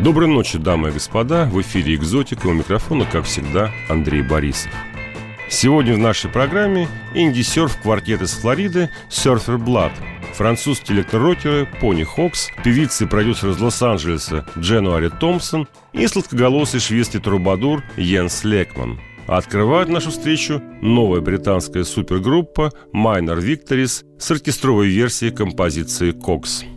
Доброй ночи, дамы и господа. В эфире «Экзотика». У микрофона, как всегда, Андрей Борисов. Сегодня в нашей программе инди-серф-квартет из Флориды Surfer Blood, французские электророкеры Пони Хокс, певица и продюсер из Лос-Анджелеса Дженуари Томпсон и сладкоголосый шведский трубадур Йенс Лекман. А открывает нашу встречу новая британская супергруппа Minor Victories с оркестровой версией композиции «Cox».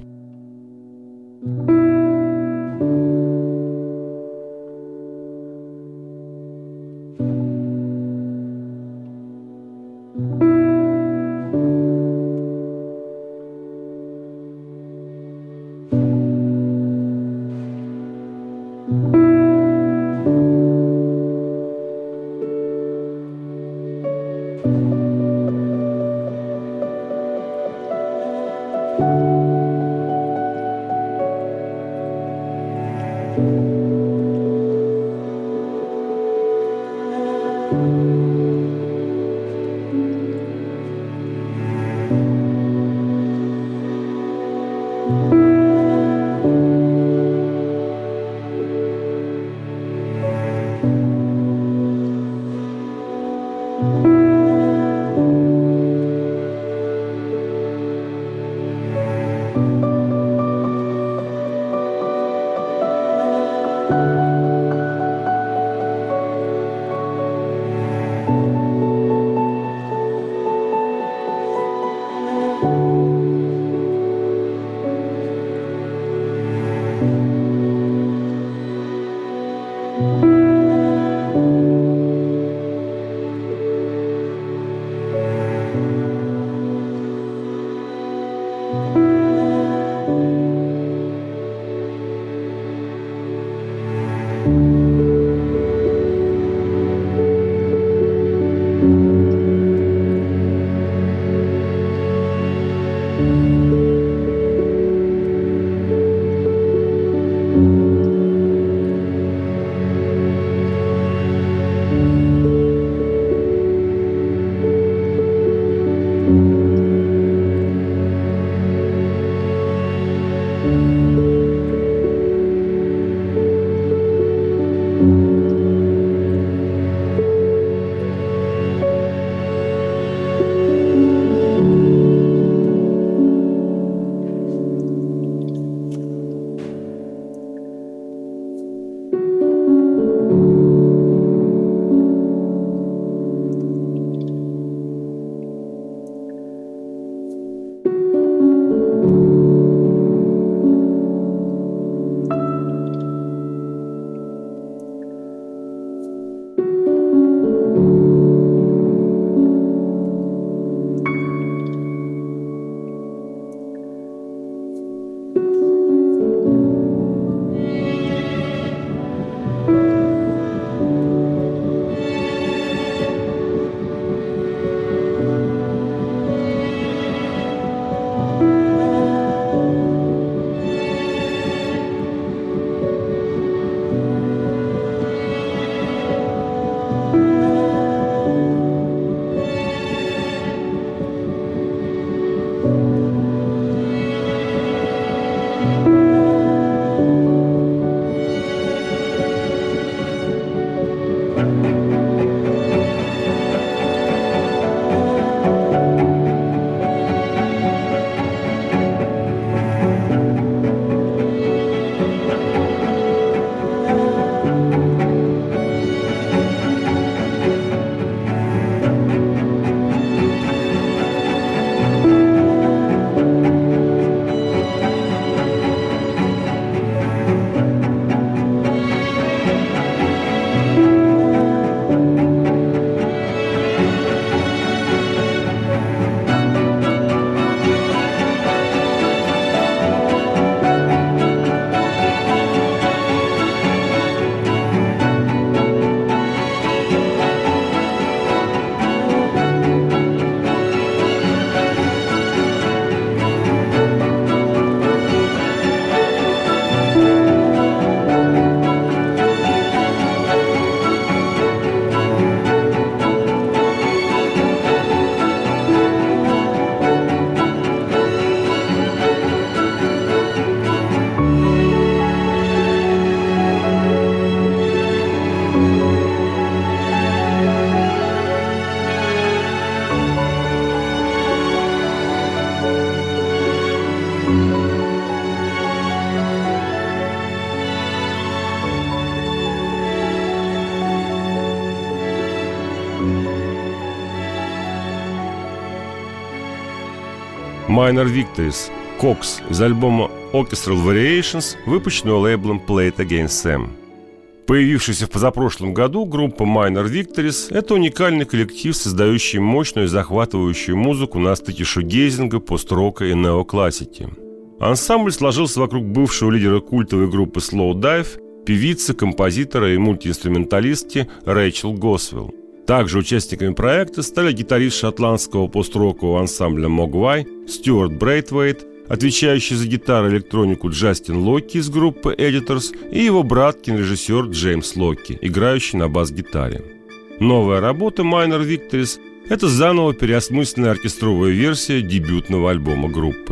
Minor Victories Cox из альбома Orchestral Variations, выпущенного лейблом Play It Again Sam. Появившаяся в позапрошлом году группа Minor Victories – это уникальный коллектив, создающий мощную и захватывающую музыку на стыке шугейзинга, пост-рока и неоклассики. Ансамбль сложился вокруг бывшего лидера культовой группы Slow Dive, певицы, композитора и мультиинструменталистки Рэйчел Госвелл. Также участниками проекта стали гитарист шотландского пост-рокового ансамбля Mogwai Стюарт Брейтвейт, отвечающий за гитару и электронику Джастин Локки из группы Editors и его брат, кинорежиссер Джеймс Локки, играющий на бас-гитаре. Новая работа Minor Victories – это заново переосмысленная оркестровая версия дебютного альбома группы.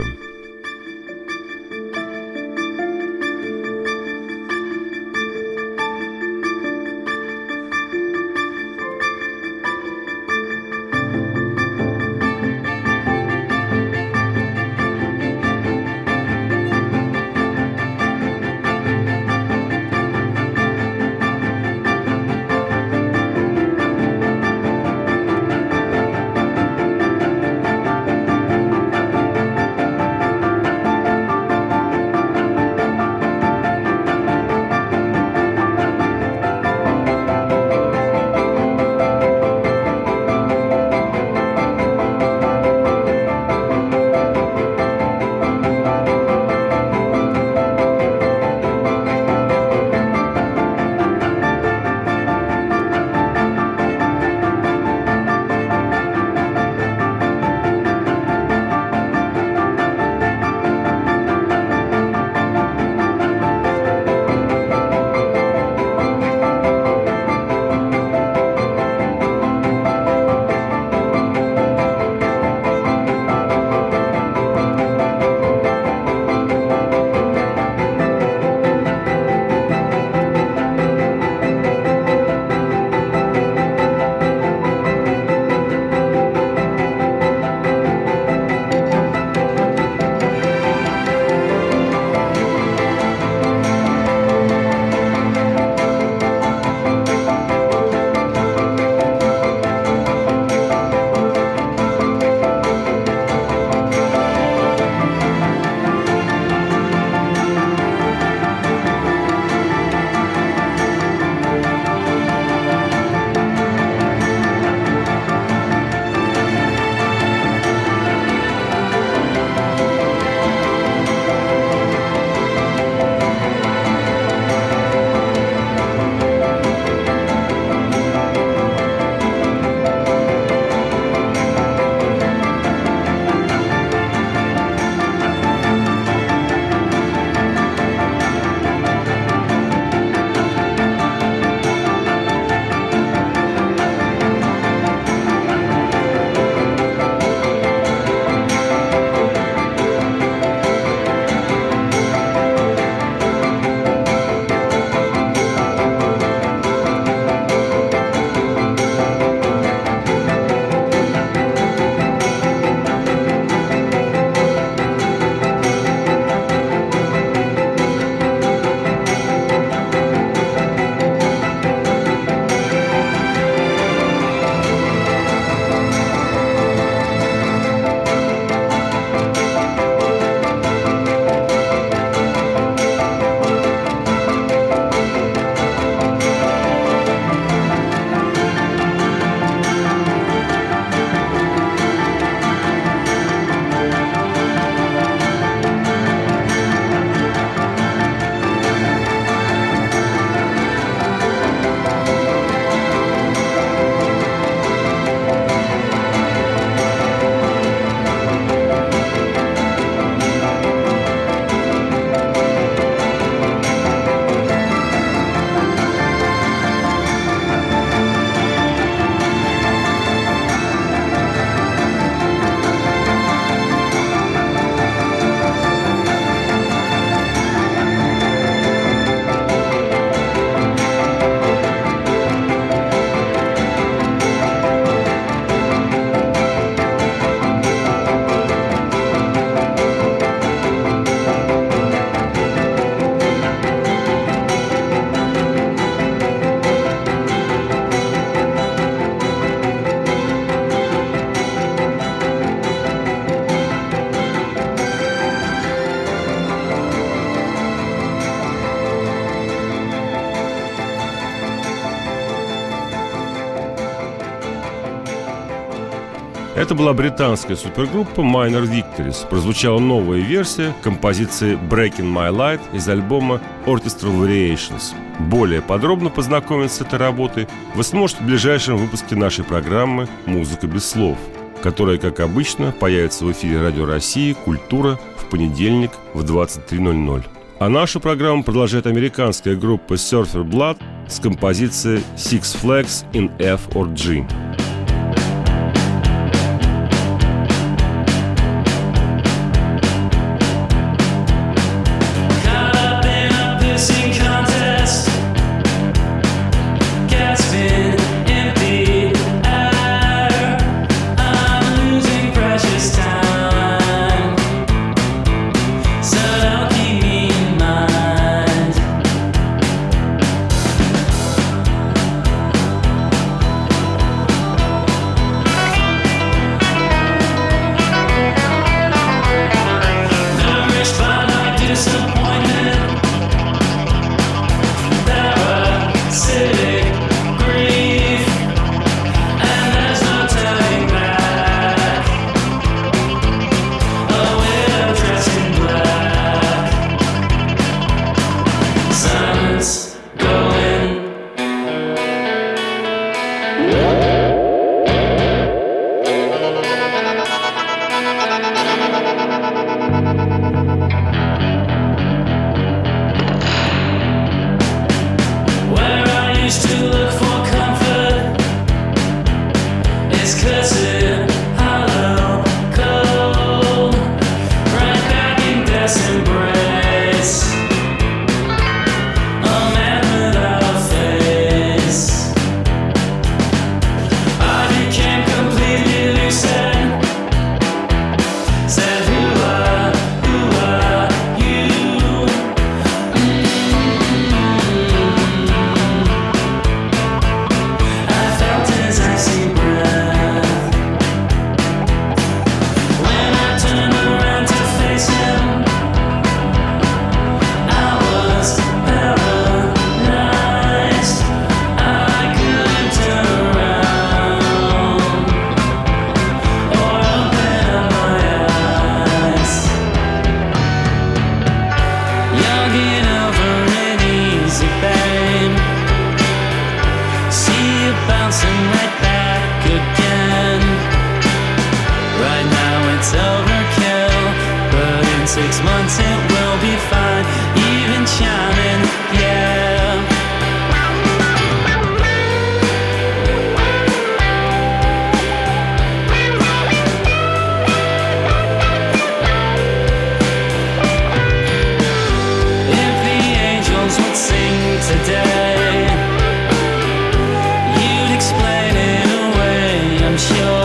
Это была британская супергруппа Minor Victories. Прозвучала новая версия композиции Breaking My Light из альбома Orchestral Variations. Более подробно познакомиться с этой работой вы сможете в ближайшем выпуске нашей программы «Музыка без слов», которая, как обычно, появится в эфире Радио России «Культура» в понедельник в 23:00. А нашу программу продолжает американская группа Surfer Blood с композицией Six Flags in F or G.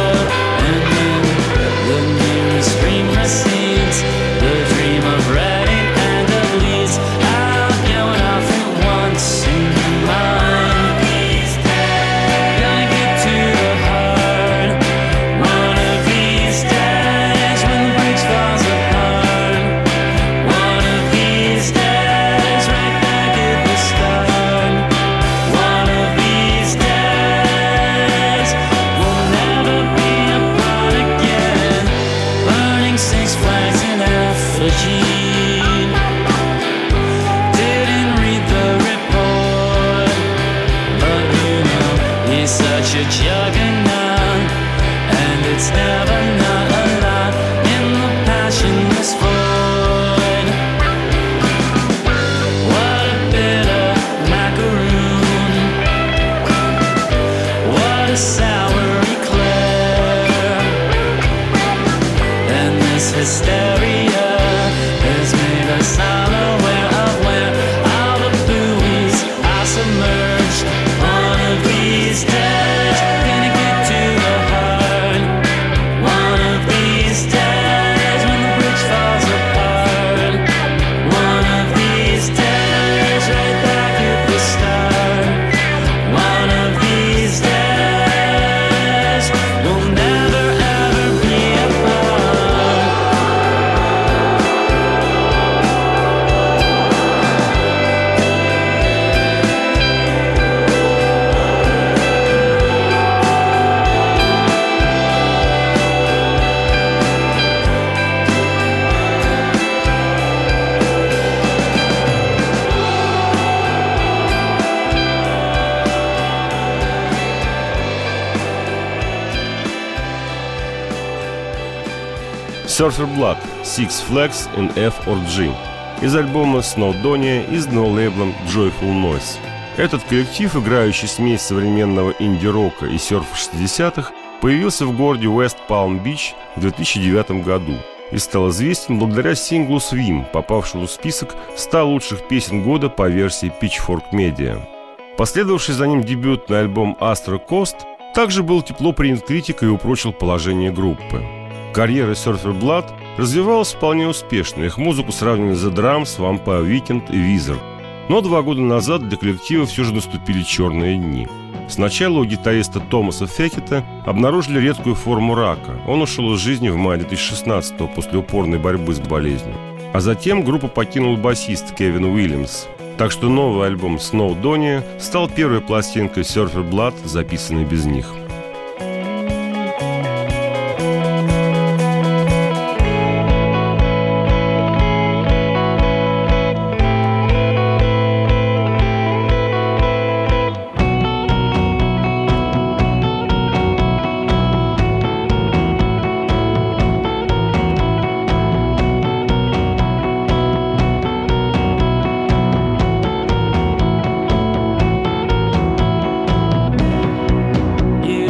The dream of red Surfer Blood Six Flags in F or G из альбома Snowdonia, изданного лейблом Joyful Noise. Этот коллектив, играющий смесь современного инди-рока и серфа 60-х, появился в городе West Palm Beach в 2009 году и стал известен благодаря синглу «Swim», попавшему в список 100 лучших песен года по версии Pitchfork Media. Последовавший за ним дебютный альбом «Astro Coast» также был тепло принят критикой и упрочил положение группы. Карьера Surfer Blood развивалась вполне успешно, их музыку сравнивали The Drums, Vampire Weekend и Wizard. Но 2 года назад для коллектива все же наступили черные дни. Сначала у гитариста Томаса Фекета обнаружили редкую форму рака. Он ушел из жизни в мае 2016-го после упорной борьбы с болезнью. А затем группу покинул басист Кевин Уильямс. Так что новый альбом Snowdonia стал первой пластинкой Surfer Blood, записанной без них. You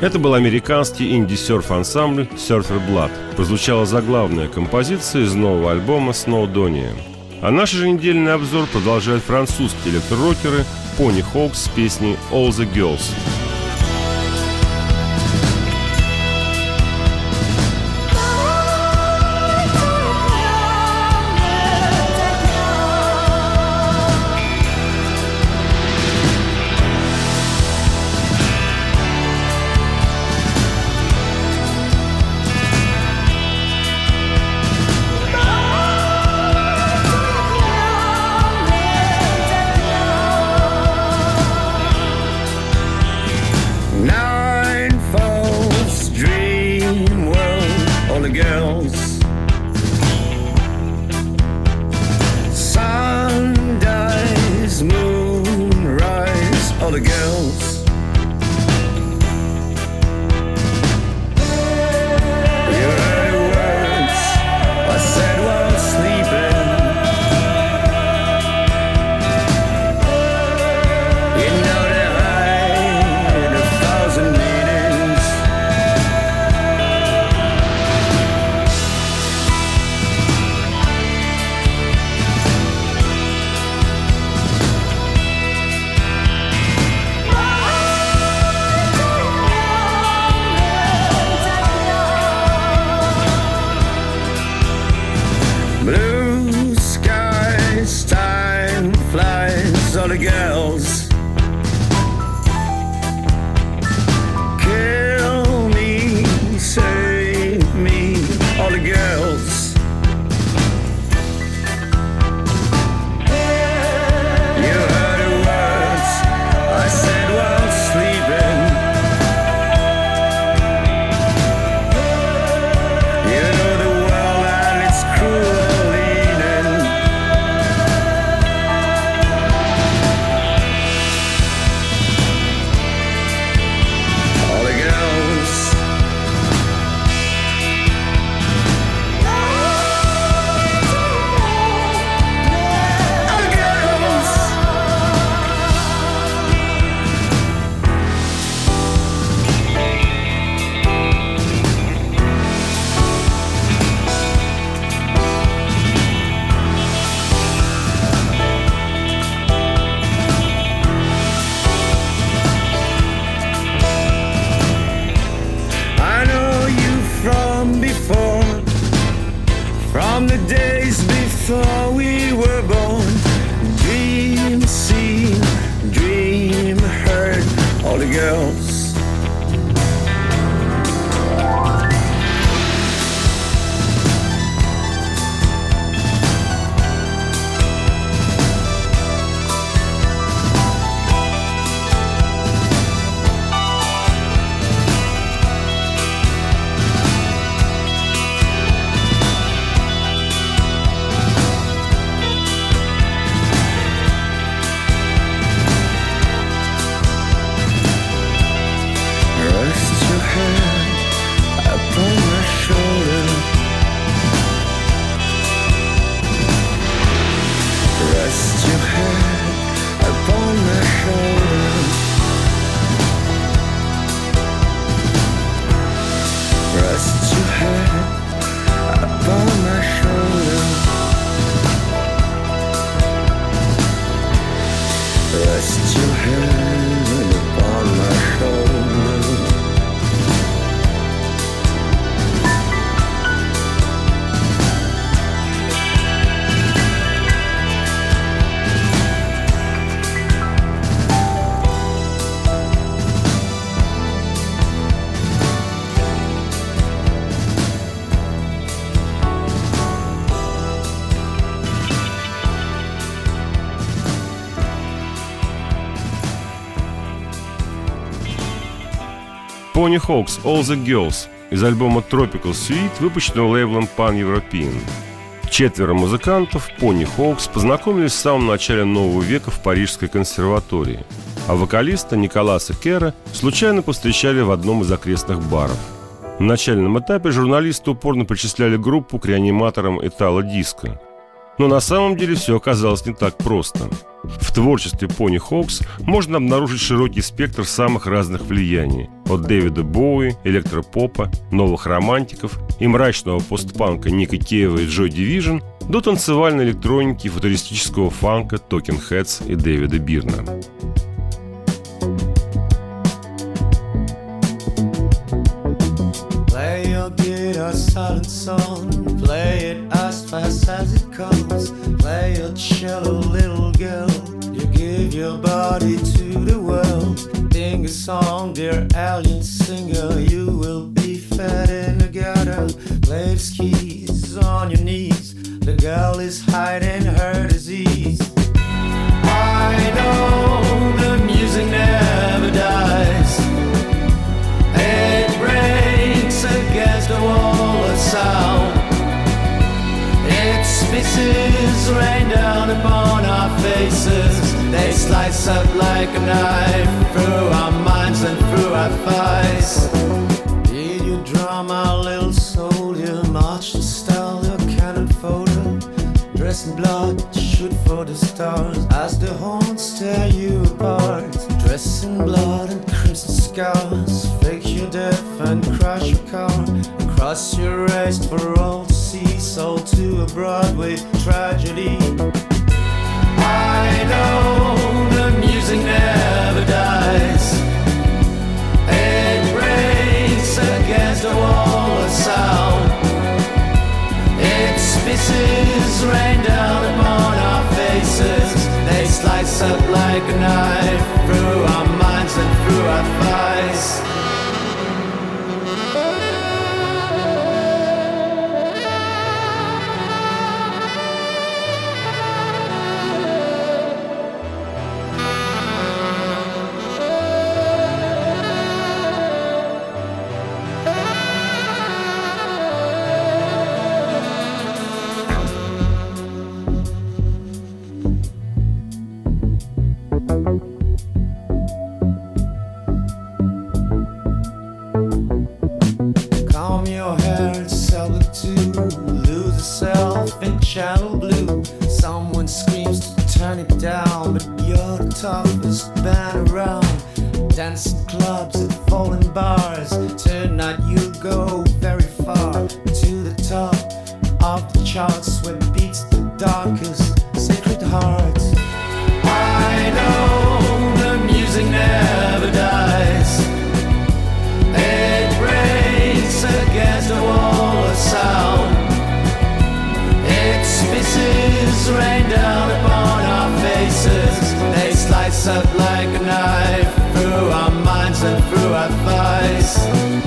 Это был американский инди-серф-ансамбль Surfer Blood. Прозвучала заглавная композиция из нового альбома Snowdonia. А наш еженедельный обзор продолжают французские электророкеры Pony Hoax с песней All the Girls. All the girls kill me, save me, all the girls. You heard the words I said while sleeping. You know the world and its cruel leading. From the days before we were born, dream seen, dream heard, all the girls. Pony Hoax All the Girls из альбома Tropical Suite, выпущенного лейблом Pan European. Четверо музыкантов Pony Hoax познакомились в самом начале нового века в Парижской консерватории, а вокалиста Николаса Кера случайно повстречали в одном из окрестных баров. На начальном этапе журналисты упорно причисляли группу к реаниматорам итало-диско. Но на самом деле все оказалось не так просто. В творчестве Пони Хоукс можно обнаружить широкий спектр самых разных влияний. От Дэвида Боуи, электропопа, новых романтиков и мрачного постпанка Ника Кейва и Joy Division до танцевальной электроники и футуристического фанка Talking Heads и Дэвида Бирна. Play your guitar silent song, play it as fast as it comes. Play your cello, little girl, you give your body to the world. Sing a song, dear alien singer, you will be fed in the garden. Play the skis on your knees, the girl is hiding her disease. I know the music never dies. It breaks against the wall of sound. It spits rain down upon our faces. They slice up like a knife through our minds and through our thighs. Did you drum our little soldier, march to style your cannon fodder? Dress in blood, shoot for the stars as the horns tear you apart. Dress in blood and crimson scars, fake your death and crash your car. Cross your race for all to see, sold to a Broadway tragedy. I know the music never dies. It breaks against the wall of sound. It spits rain down upon our faces. They slice up like a knife through our minds and through our thighs. Channel blue. Someone screams to turn it down, but you're the toughest band around. Dancing clubs and falling bars. Tonight you go very far to the top of the charts where beats the darkest sacred hearts. I know the music never dies. It breaks against the wall of sound. Spits rain down upon our faces. They slice up like a knife through our minds and through our thighs.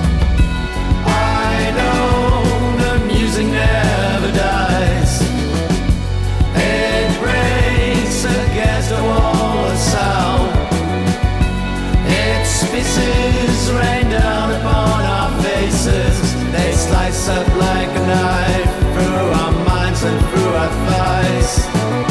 I know the music never dies. It breaks against the wall of sound. It spits rain down upon our faces. They slice up like a knife through our minds and through our thighs.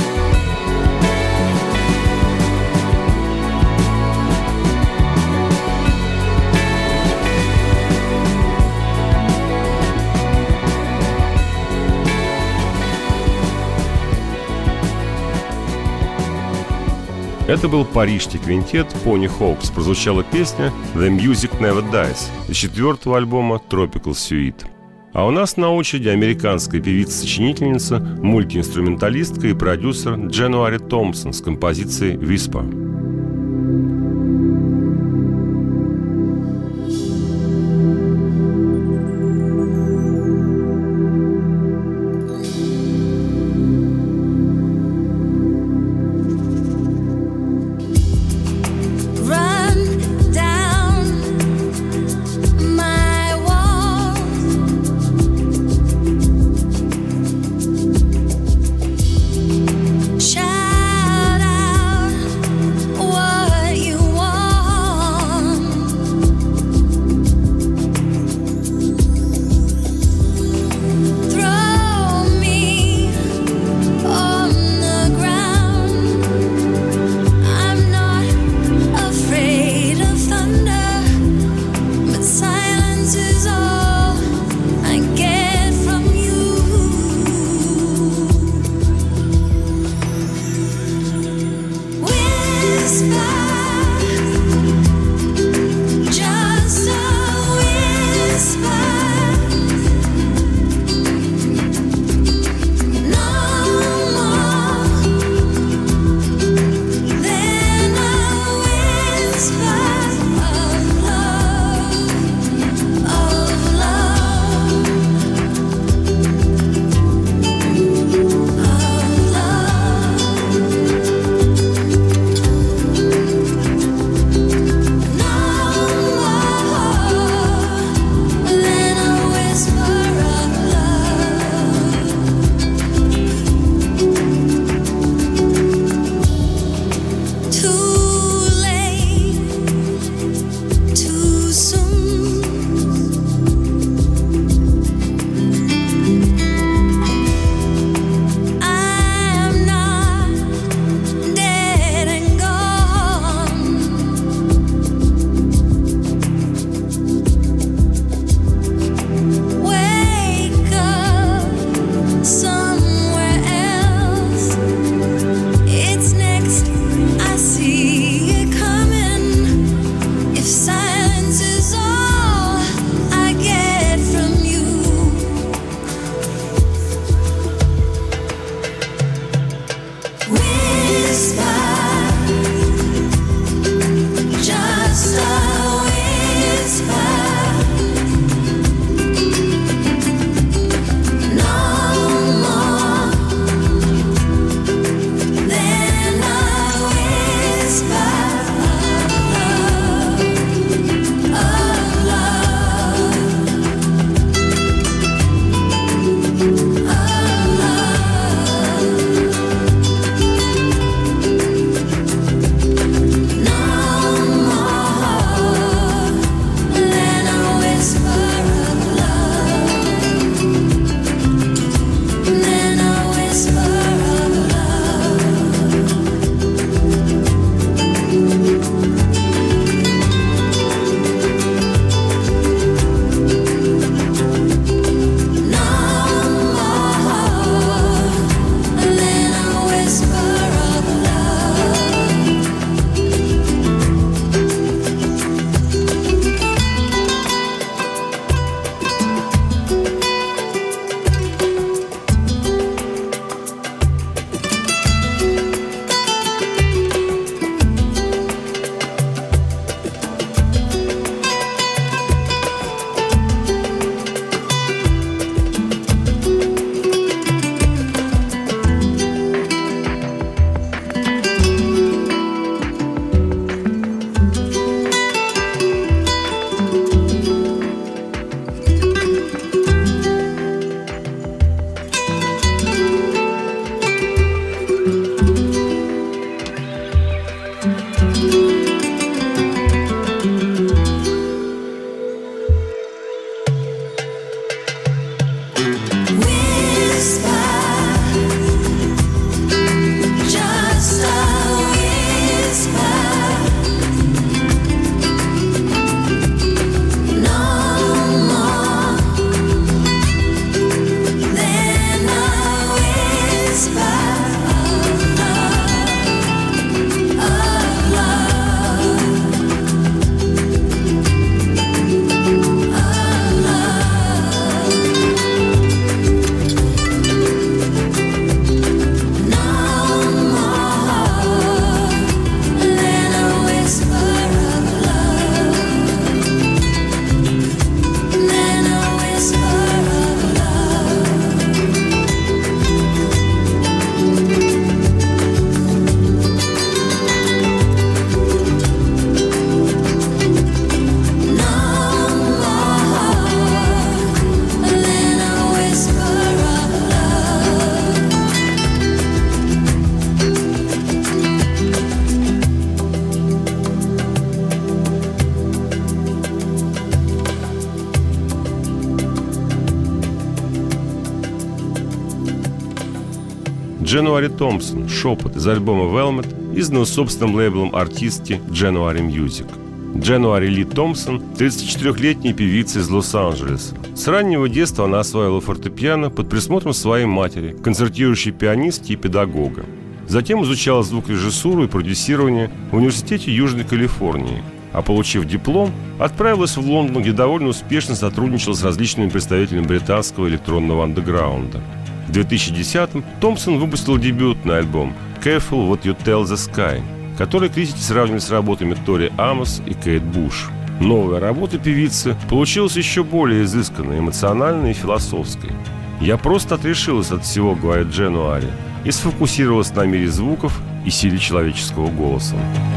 Это был парижский квинтет Пони Хоукс. Прозвучала песня «The Music Never Dies» из 4-го альбома Tropical Suite. А у нас на очереди американская певица-сочинительница, мультиинструменталистка и продюсер Дженуари Томпсон с композицией «Whisper». Shout out Джануари Томпсон, шепот из альбома Velvet, изданного собственным лейблом артистки January Music. Джануари Ли Томпсон – 34-летняя певица из Лос-Анджелеса. С раннего детства она осваивала фортепиано под присмотром своей матери, концертирующей пианистки и педагога. Затем изучала звукорежиссуру и продюсирование в Университете Южной Калифорнии, а получив диплом, отправилась в Лондон, где довольно успешно сотрудничала с различными представителями британского электронного андеграунда. В 2010-м Томпсон выпустила дебютный альбом «Careful What You Tell the Sky», который критики сравнивали с работами Тори Амос и Кейт Буш. Новая работа певицы получилась еще более изысканной, эмоциональной и философской. «Я просто отрешилась от всего», — говорит Джануари, и сфокусировалась на мире звуков и силе человеческого голоса.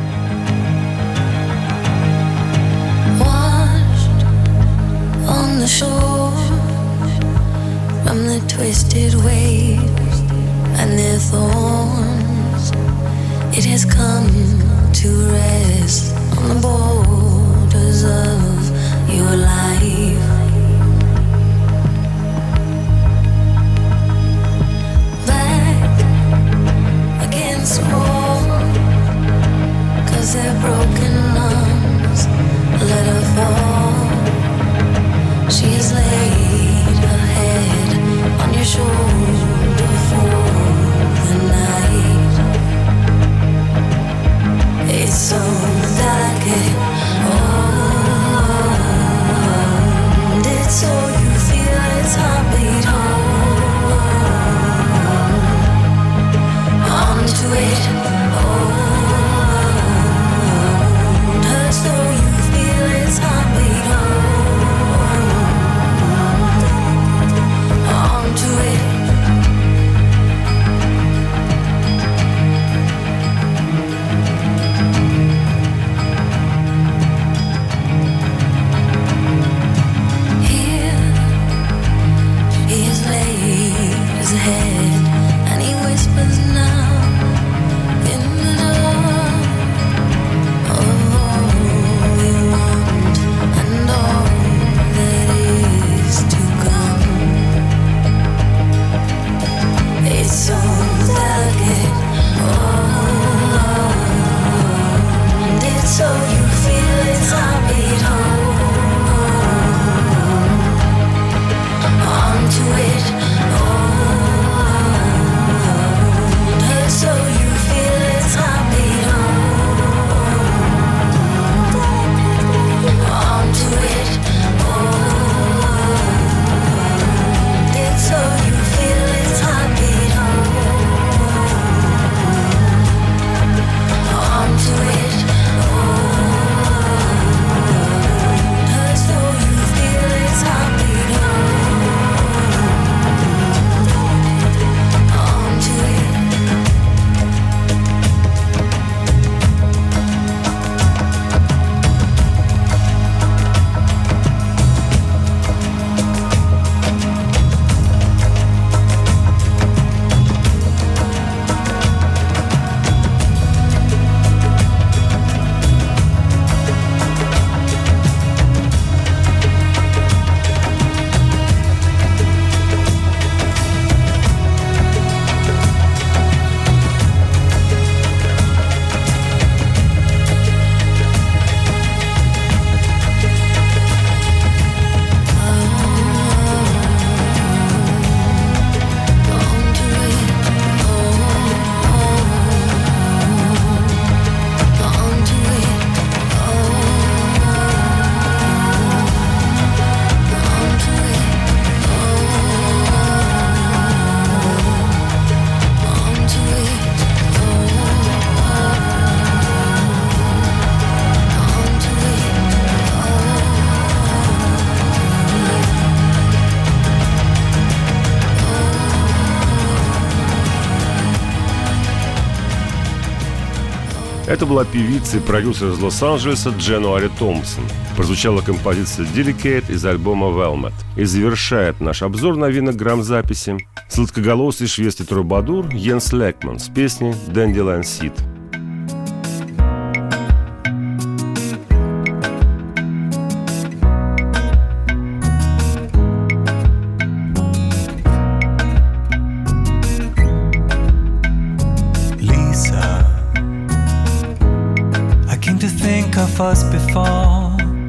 The shore from the twisted waves and their thorns, it has come to rest on the borders of your life. Back against the wall, 'cause their broken arms let her fall. She has laid her head on your shoulder for the night. It's so delicate, and it's so you feel its heartbeat onto it. Hold her so you feel its heartbeat onto it. Here he has laid his head and he whispers now in the dark of all we want and all that is to come. It's so delicate, and it's so you feel its heartbeat onto it. Hold her so you feel its heartbeat onto it. Hold it so you feel its heartbeat onto it. Hold her so you feel its heartbeat onto it. Это была певица и продюсер из Лос-Анджелеса Джануари Томпсон. Прозвучала композиция «Delicate» из альбома Velvet. И завершает наш обзор новинок грамзаписи сладкоголосый шведский трубадур Йенс Лекман с песней «Dandelion Seed». was before.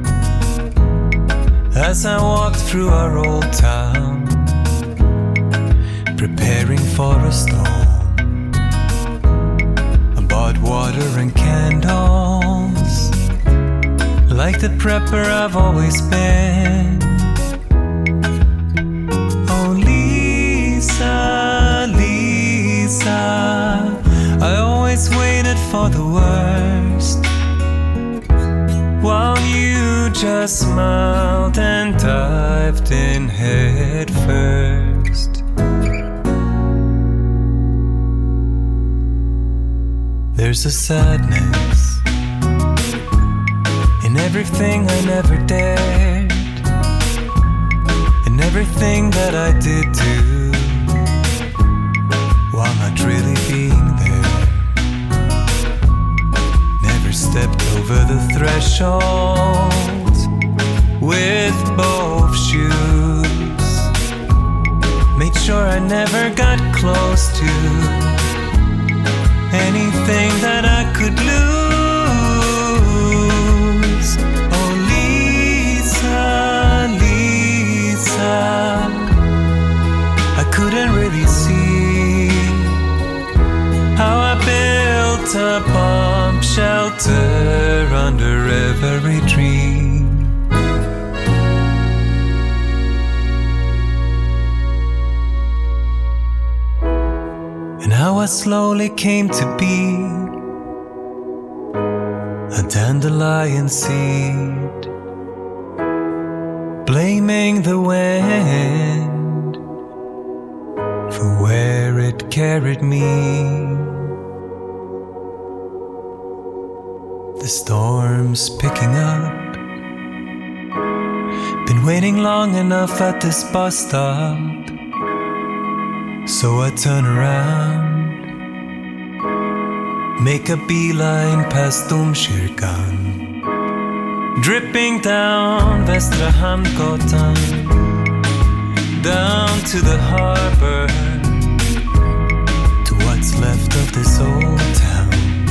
As I walked through our old town, preparing for a storm, I bought water and candles, like the prepper I've always been. Oh, Lisa, Lisa, I always waited for the worst, while you just smiled and dived in head first. There's a sadness in everything I never dared, in everything that I did do, while not really being there. Never stepped over the threshold with both shoes. Made sure I never got close to anything that I could lose. Oh, Lisa, Lisa, I couldn't really see how I built a bomb shelter under every tree. And how I slowly came to be a dandelion seed, blaming the wind for where it carried me. The storm's picking up. Been waiting long enough at this bus stop, so I turn around, make a beeline past Domkyrkan, dripping down Västra Hamngatan, down to the harbor, to what's left of this old town.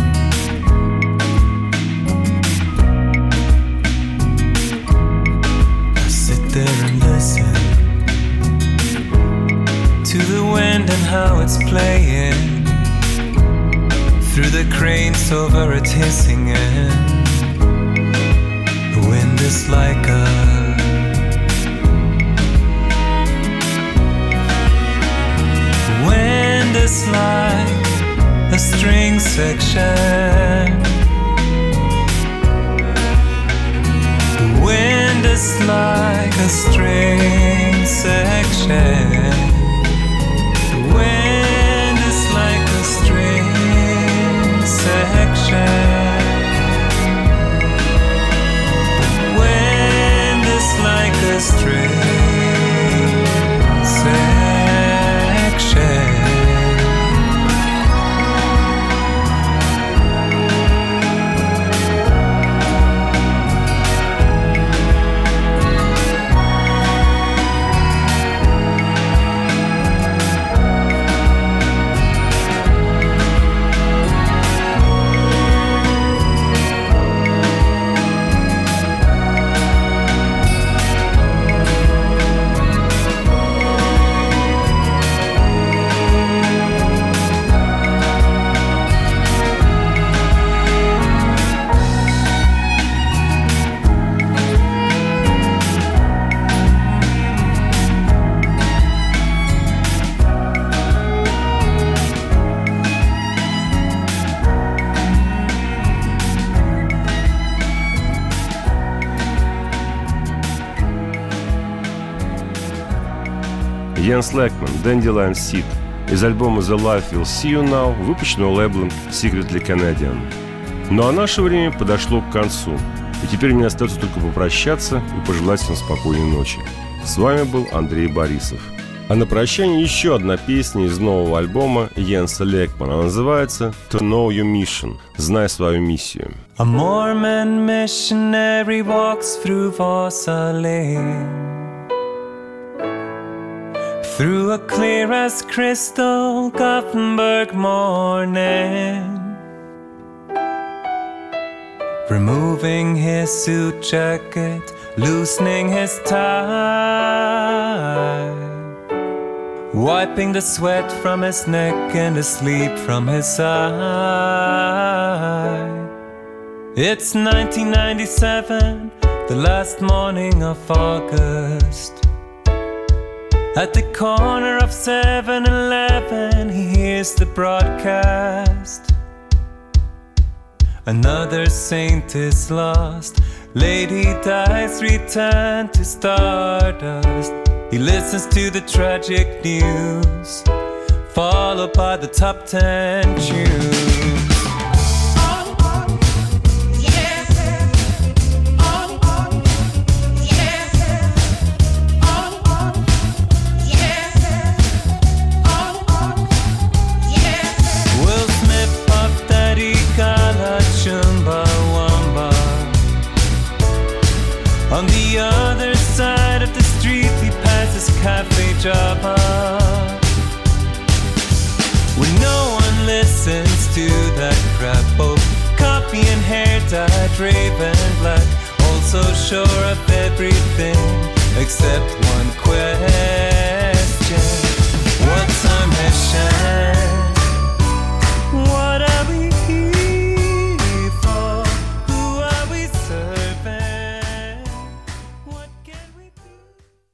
I sit there and listen to the wind and how it's playing through the cranes over it hissing, and the wind is like a wind is like a string section. The wind is like a string section. The wind is like a string section. The wind is like a string section. Jens Lekman, Dandelion Seed, из альбома The Life Will See You Now, выпущенного лейблом Secretly Canadian. Ну а наше время подошло к концу, и теперь мне остается только попрощаться и пожелать всем спокойной ночи. С вами был Андрей Борисов. А на прощание еще одна песня из нового альбома Йенса Лекмана. Она называется To Know Your Mission, знай свою миссию. A Mormon missionary walks through Vasa Lane, through a clear as crystal Gothenburg morning. removing his suit jacket, loosening his tie, wiping the sweat from his neck and the sleep from his eye. It's 1997, the last morning of August. At the corner of 7-Eleven, he hears the broadcast. Another saint is lost, lady dies, return to stardust. He listens to the tragic news, followed by the top 10 tunes. On the other side of the street he passes Cafe Java, when no one listens to that crap. Oh, coffee and hair dyed raven black, also sure of everything except one